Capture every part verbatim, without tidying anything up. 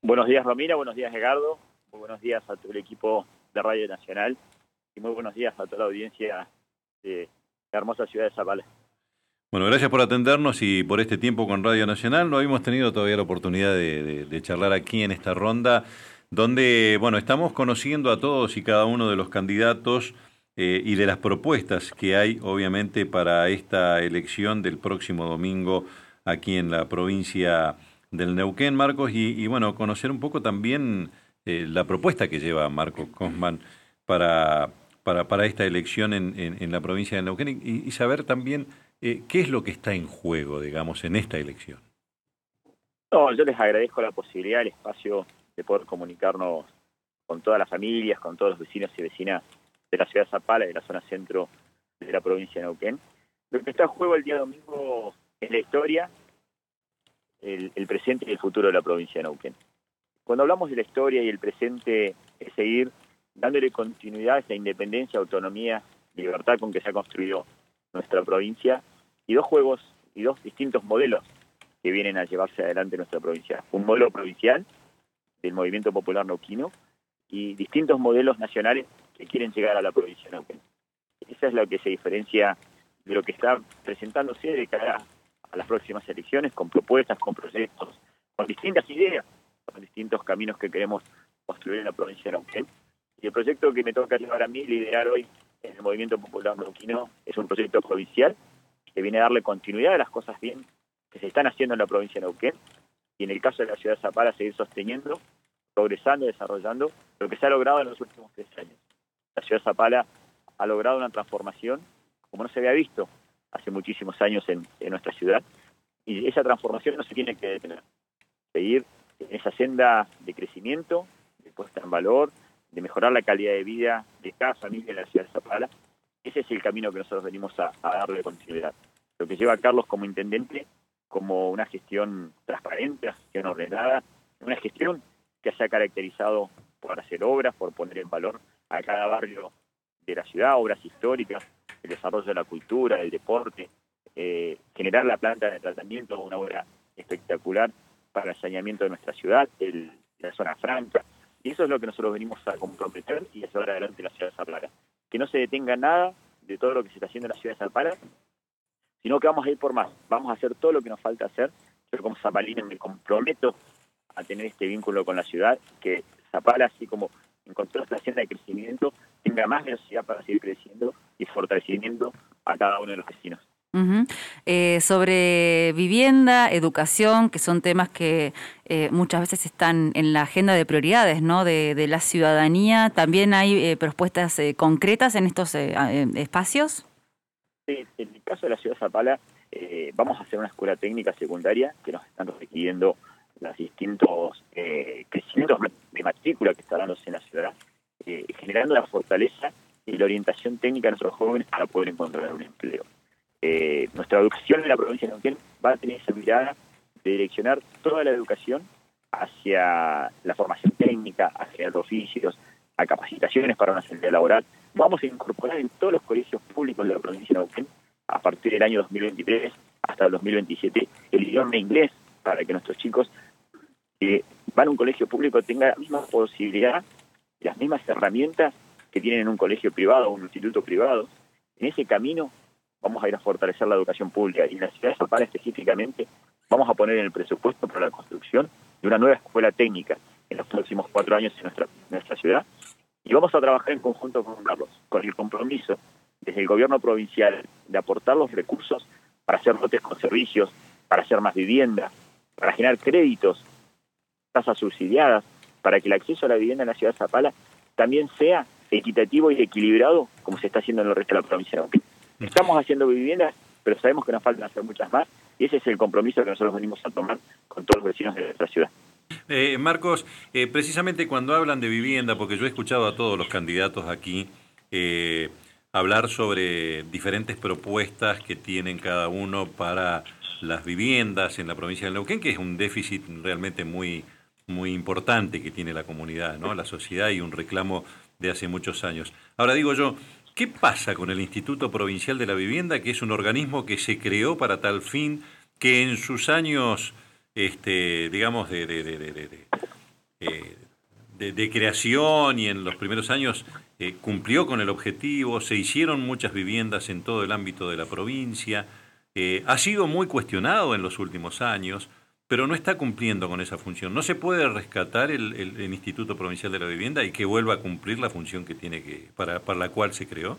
Buenos días, Romina, buenos días, Edgardo, muy buenos días a todo el equipo de Radio Nacional y muy buenos días a toda la audiencia de la hermosa ciudad de Zapala. Bueno, gracias por atendernos y por este tiempo con Radio Nacional. No habíamos tenido todavía la oportunidad de, de, de charlar aquí en esta ronda, donde, bueno, estamos conociendo a todos y cada uno de los candidatos eh, y de las propuestas que hay, obviamente, para esta elección del próximo domingo aquí en la provincia del Neuquén, Marcos, y, y bueno, conocer un poco también eh, la propuesta que lleva Marcos Cosman para, para, para esta elección en, en, en la provincia del Neuquén y, y saber también eh, qué es lo que está en juego, digamos, en esta elección. No, yo les agradezco la posibilidad, el espacio de poder comunicarnos con todas las familias, con todos los vecinos y vecinas de la ciudad de Zapala y de la zona centro de la provincia de Neuquén. Lo que está en juego el día domingo es la historia, el, el presente y el futuro de la provincia de Neuquén. Cuando hablamos de la historia y el presente, es seguir dándole continuidad a esa independencia, autonomía, libertad con que se ha construido nuestra provincia, y dos juegos y dos distintos modelos que vienen a llevarse adelante nuestra provincia. Un modelo provincial del movimiento popular neuquino y distintos modelos nacionales que quieren llegar a la provincia de Neuquén. Esa es lo que se diferencia de lo que está presentándose de cara a las próximas elecciones, con propuestas, con proyectos, con distintas ideas, con distintos caminos que queremos construir en la provincia de Neuquén. Y el proyecto que me toca llevar a mí, liderar hoy en el movimiento popular neuquino, es un proyecto provincial que viene a darle continuidad a las cosas bien que se están haciendo en la provincia de Neuquén, y en el caso de la ciudad de Zapala seguir sosteniendo, progresando, desarrollando lo que se ha logrado en los últimos tres años. La ciudad de Zapala ha logrado una transformación como no se había visto hace muchísimos años en, en nuestra ciudad, y esa transformación no se tiene que detener. Seguir en esa senda de crecimiento, de puesta en valor, de mejorar la calidad de vida de cada familia en la ciudad de Zapala. Ese es el camino que nosotros venimos a, a darle continuidad. Lo que lleva a Carlos como intendente, como una gestión transparente, una gestión ordenada, una gestión que se ha caracterizado por hacer obras, por poner en valor a cada barrio de la ciudad, obras históricas, el desarrollo de la cultura, del deporte, eh, generar la planta de tratamiento, una obra espectacular para el saneamiento de nuestra ciudad, el, la zona franca. Y eso es lo que nosotros venimos a comprometer y a llevar adelante la ciudad de Zapala. Que no se detenga nada de todo lo que se está haciendo en la ciudad de Zapala, sino que vamos a ir por más. Vamos a hacer todo lo que nos falta hacer. Yo como zapalino me comprometo a tener este vínculo con la ciudad, que Zapala, así como encontró esta senda de crecimiento, tenga más velocidad para seguir creciendo y fortalecimiento a cada uno de los vecinos. Uh-huh. Eh, sobre vivienda, educación, que son temas que eh, muchas veces están en la agenda de prioridades, ¿no? de, de la ciudadanía. ¿También hay eh, propuestas eh, concretas en estos eh, eh, espacios? Sí, en el caso de la ciudad de Zapala, eh, vamos a hacer una escuela técnica secundaria que nos están requiriendo los distintos eh, crecimientos de matrícula que están dándose en la ciudad, eh, generando la fortaleza y la orientación técnica de nuestros jóvenes para poder encontrar un empleo. Eh, nuestra educación en la provincia de Neuquén va a tener esa mirada de direccionar toda la educación hacia la formación técnica, a generar oficios, a capacitaciones para una salida laboral. Vamos a incorporar en todos los colegios públicos de la provincia de Neuquén, a partir del año dos mil veintitrés hasta el dos mil veintisiete, el idioma inglés, para que nuestros chicos que van a un colegio público tengan la misma posibilidad, las mismas herramientas que tienen en un colegio privado o un instituto privado. En ese camino vamos a ir a fortalecer la educación pública, y en la ciudad de Zapala específicamente vamos a poner en el presupuesto para la construcción de una nueva escuela técnica en los próximos cuatro años en nuestra, nuestra ciudad, y vamos a trabajar en conjunto con Carlos, con el compromiso desde el gobierno provincial de aportar los recursos para hacer lotes con servicios, para hacer más vivienda, para generar créditos, tasas subsidiadas, para que el acceso a la vivienda en la ciudad de Zapala también sea equitativo y equilibrado como se está haciendo en el resto de la provincia de Neuquén. Estamos haciendo viviendas, pero sabemos que nos faltan hacer muchas más, y ese es el compromiso que nosotros venimos a tomar con todos los vecinos de nuestra ciudad. Eh, Marcos, eh, precisamente cuando hablan de vivienda, porque yo he escuchado a todos los candidatos aquí eh, hablar sobre diferentes propuestas que tienen cada uno para las viviendas en la provincia de Neuquén, que es un déficit realmente muy, muy importante que tiene la comunidad, ¿no? La sociedad, y un reclamo de hace muchos años. Ahora digo yo, ¿qué pasa con el Instituto Provincial de la Vivienda, que es un organismo que se creó para tal fin, que en sus años, este, digamos, de, de, de, de, de, de, de creación y en los primeros años eh, cumplió con el objetivo, se hicieron muchas viviendas en todo el ámbito de la provincia, eh, ha sido muy cuestionado en los últimos años, pero no está cumpliendo con esa función. ¿No se puede rescatar el, el, el Instituto Provincial de la Vivienda y que vuelva a cumplir la función que tiene que para, para la cual se creó?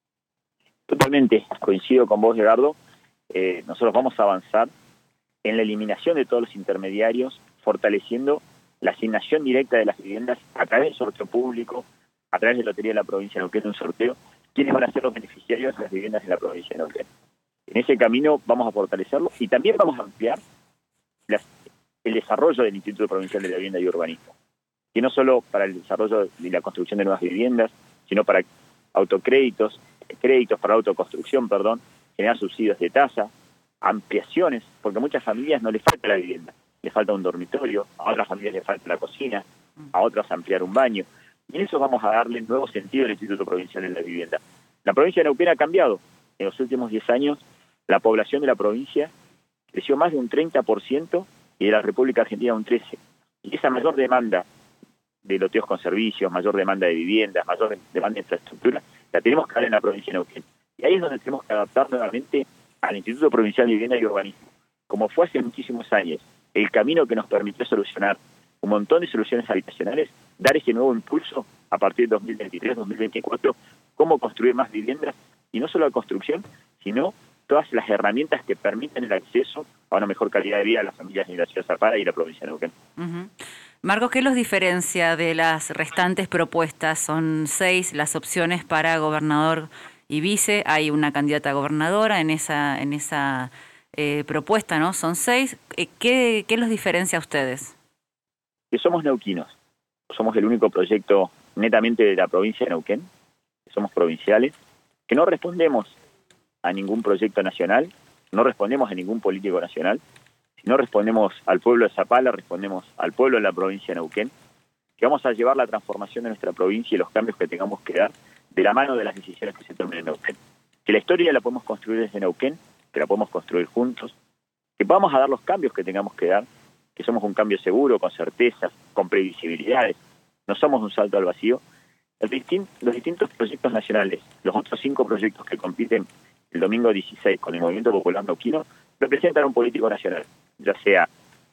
Totalmente, coincido con vos, Gerardo. Eh, nosotros vamos a avanzar en la eliminación de todos los intermediarios, fortaleciendo la asignación directa de las viviendas a través del sorteo público, a través de la Lotería de la Provincia de Neuquén, un sorteo, quiénes van a ser los beneficiarios de las viviendas de la provincia de Neuquén. En ese camino vamos a fortalecerlo y también vamos a ampliar las, el desarrollo del Instituto Provincial de la Vivienda y Urbanismo, que no solo para el desarrollo de la construcción de nuevas viviendas, sino para autocréditos, créditos para autoconstrucción, perdón, generar subsidios de tasa, ampliaciones, porque a muchas familias no les falta la vivienda, les falta un dormitorio, a otras familias les falta la cocina, a otras ampliar un baño, y en eso vamos a darle nuevo sentido al Instituto Provincial de la Vivienda. La provincia de Neuquén ha cambiado. En los últimos diez años, la población de la provincia creció más de un treinta por ciento y de la República Argentina un trece por ciento. Y esa mayor demanda de loteos con servicios, mayor demanda de viviendas, mayor demanda de infraestructura, la tenemos que dar en la provincia de Neuquén. Y ahí es donde tenemos que adaptar nuevamente al Instituto Provincial de Vivienda y Urbanismo, como fue hace muchísimos años, el camino que nos permitió solucionar un montón de soluciones habitacionales, dar ese nuevo impulso a partir de dos mil veintitrés, dos mil veinticuatro, cómo construir más viviendas, y no solo la construcción, sino todas las herramientas que permiten el acceso a una mejor calidad de vida a las familias de la ciudad de Zapala y la provincia de Neuquén. Uh-huh. Marcos, ¿qué los diferencia de las restantes propuestas? Son seis las opciones para gobernador y vice. Hay una candidata a gobernadora en esa en esa eh, propuesta, ¿no? Son seis. ¿Qué, qué los diferencia a ustedes? Que somos neuquinos. Somos el único proyecto netamente de la provincia de Neuquén. Que somos provinciales. Que no respondemos a ningún proyecto nacional. No respondemos a ningún político nacional. Si no respondemos al pueblo de Zapala, respondemos al pueblo de la provincia de Neuquén, que vamos a llevar la transformación de nuestra provincia y los cambios que tengamos que dar de la mano de las decisiones que se tomen en Neuquén. Que la historia la podemos construir desde Neuquén, que la podemos construir juntos, que vamos a dar los cambios que tengamos que dar, que somos un cambio seguro, con certezas, con previsibilidades, no somos un salto al vacío. Los distintos proyectos nacionales, los otros cinco proyectos que compiten el domingo dieciséis con el Movimiento Popular Neuquino, representan a un político nacional, ya sea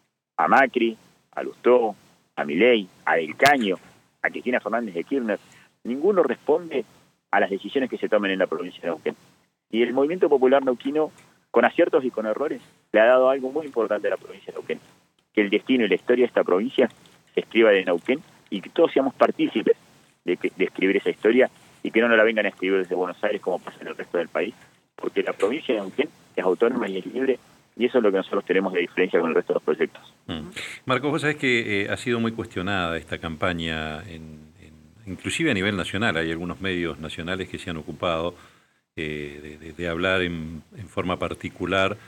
a Macri, a Lustó, a Milei, a Del Caño, a Cristina Fernández de Kirchner. Ninguno responde a las decisiones que se tomen en la provincia de Neuquén. Y el Movimiento Popular Neuquino, con aciertos y con errores, le ha dado algo muy importante a la provincia de Neuquén, que el destino y la historia de esta provincia se escriba de Neuquén y que todos seamos partícipes de, de escribir esa historia y que no nos la vengan a escribir desde Buenos Aires como pasa en el resto del país, porque la provincia de Neuquén es autónoma y es libre, y eso es lo que nosotros tenemos de diferencia con el resto de los proyectos. Mm. Marcos, vos sabés que eh, ha sido muy cuestionada esta campaña, en, en, inclusive a nivel nacional. Hay algunos medios nacionales que se han ocupado eh, de, de, de hablar en, en forma particular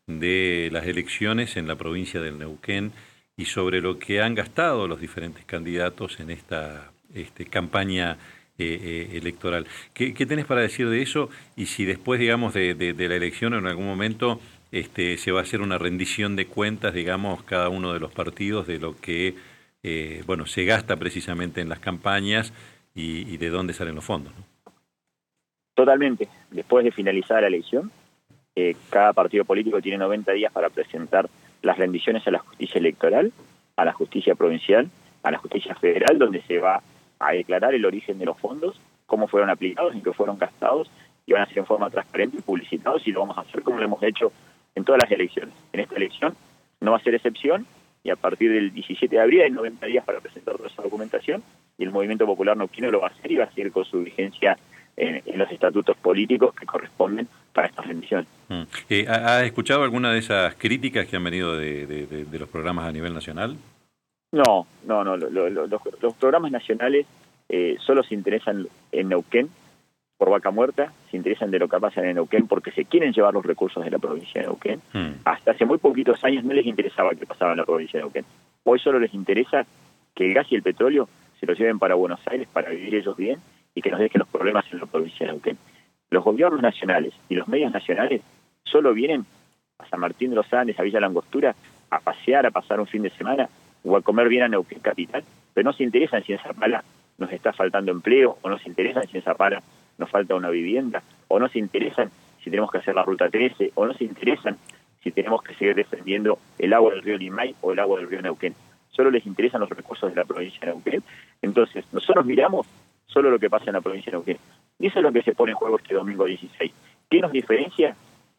de las elecciones en la provincia del Neuquén y sobre lo que han gastado los diferentes candidatos en esta este, campaña Eh, eh, electoral. ¿Qué, ¿Qué tenés para decir de eso? Y si después, digamos, de, de, de la elección en algún momento este, se va a hacer una rendición de cuentas, digamos, cada uno de los partidos de lo que, eh, bueno, se gasta precisamente en las campañas y, y de dónde salen los fondos, ¿no? Totalmente. Después de finalizar la elección, eh, cada partido político tiene noventa días para presentar las rendiciones a la justicia electoral, a la justicia provincial, a la justicia federal, donde se va a declarar el origen de los fondos, cómo fueron aplicados, en qué fueron gastados, y van a ser en forma transparente y publicitados, y lo vamos a hacer como lo hemos hecho en todas las elecciones. En esta elección no va a ser excepción, y a partir del diecisiete de abril hay noventa días para presentar toda esa documentación, y el Movimiento Popular Neuquino lo va a hacer y va a seguir con su vigencia en, en los estatutos políticos que corresponden para estas rendiciones. Mm. Eh, ¿Has escuchado alguna de esas críticas que han venido de, de, de, de los programas a nivel nacional? No, no, no. Lo, lo, lo, los, los programas nacionales eh, solo se interesan en Neuquén por vaca muerta, se interesan de lo que pasa en Neuquén porque se quieren llevar los recursos de la provincia de Neuquén. Hmm. Hasta hace muy poquitos años no les interesaba qué pasaba en la provincia de Neuquén. Hoy solo les interesa que el gas y el petróleo se los lleven para Buenos Aires para vivir ellos bien y que nos dejen los problemas en la provincia de Neuquén. Los gobiernos nacionales y los medios nacionales solo vienen a San Martín de los Andes, a Villa Langostura, a pasear, a pasar un fin de semana. o a comer bien a Neuquén Capital, pero no se interesan si en Zapala nos está faltando empleo, o no se interesan si en Zapala nos falta una vivienda, o no se interesan si tenemos que hacer la ruta trece, o no se interesan si tenemos que seguir defendiendo el agua del río Limay o el agua del río Neuquén. Solo les interesan los recursos de la provincia de Neuquén. Entonces, nosotros miramos solo lo que pasa en la provincia de Neuquén. Y eso es lo que se pone en juego este domingo dieciséis. ¿Qué nos diferencia?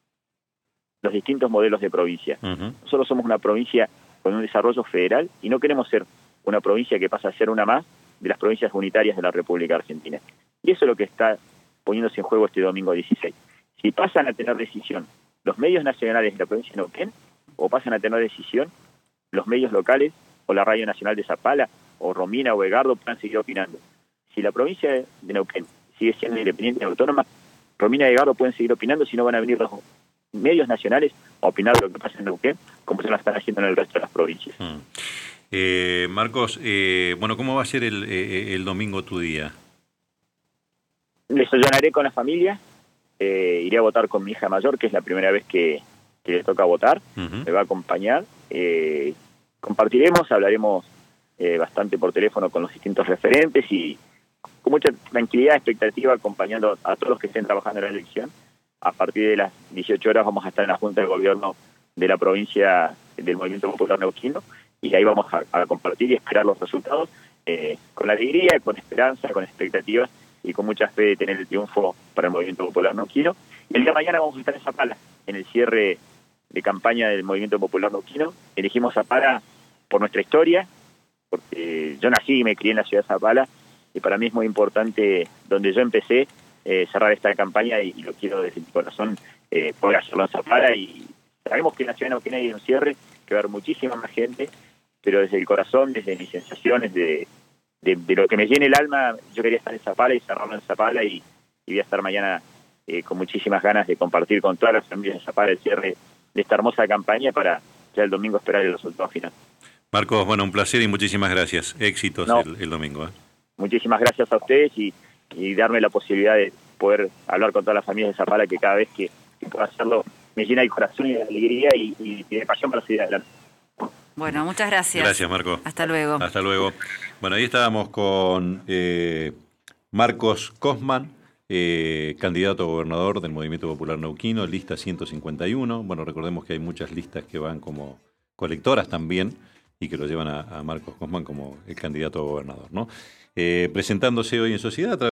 Los distintos modelos de provincia. Uh-huh. Nosotros somos una provincia con un desarrollo federal y no queremos ser una provincia que pasa a ser una más de las provincias unitarias de la República Argentina. Y eso es lo que está poniéndose en juego este domingo dieciséis. Si pasan a tener decisión los medios nacionales de la provincia de Neuquén, o pasan a tener decisión los medios locales, o la Radio Nacional de Zapala, o Romina o Egardo puedan seguir opinando. Si la provincia de Neuquén sigue siendo independiente y autónoma, Romina y Egardo pueden seguir opinando, si no van a venir los medios nacionales a opinar de lo que pasa en Neuquén, como se lo están haciendo en el resto de las provincias. Hmm. Eh, Marcos, eh, bueno, ¿cómo va a ser el, eh, el domingo tu día? Desayunaré con la familia, eh, iré a votar con mi hija mayor, que es la primera vez que, que le toca votar, uh-huh. Me va a acompañar, eh, compartiremos, hablaremos eh, bastante por teléfono con los distintos referentes y con mucha tranquilidad, expectativa, acompañando a todos los que estén trabajando en la elección. A partir de las dieciocho horas vamos a estar en la Junta de Gobierno de la provincia del Movimiento Popular Neuquino y ahí vamos a, a compartir y esperar los resultados eh, con alegría, con esperanza, con expectativas y con mucha fe de tener el triunfo para el Movimiento Popular Neuquino. Y el día de mañana vamos a estar en Zapala, en el cierre de campaña del Movimiento Popular Neuquino. Elegimos Zapala por nuestra historia, porque yo nací y me crié en la ciudad de Zapala, y para mí es muy importante, donde yo empecé, eh, cerrar esta campaña, y, y lo quiero desde mi corazón, eh, poder hacerlo en Zapala, y sabemos que en la ciudad de Neuquén hay un cierre, que va a haber muchísima más gente, pero desde el corazón, desde mis sensaciones, de, de, de lo que me llena el alma, yo quería estar en Zapala y cerrarlo en Zapala, y, y voy a estar mañana eh, con muchísimas ganas de compartir con todas las familias de Zapala el cierre de esta hermosa campaña para ya el domingo esperar el resultado final. Marcos, bueno, un placer y muchísimas gracias. Éxitos no, el, el domingo. ¿eh? Muchísimas gracias a ustedes y, y darme la posibilidad de poder hablar con todas las familias de Zapala, que cada vez que, que puedo hacerlo me llena el corazón y de alegría y, y, y de pasión para seguir adelante. Bueno, muchas gracias. Gracias, Marco. Hasta luego. Hasta luego. Bueno, ahí estábamos con eh, Marcos Cosman, eh, candidato a gobernador del Movimiento Popular Neuquino, lista ciento cincuenta y uno. Bueno, recordemos que hay muchas listas que van como colectoras también y que lo llevan a, a Marcos Cosman como el candidato a gobernador, ¿no? Eh, presentándose hoy en sociedad.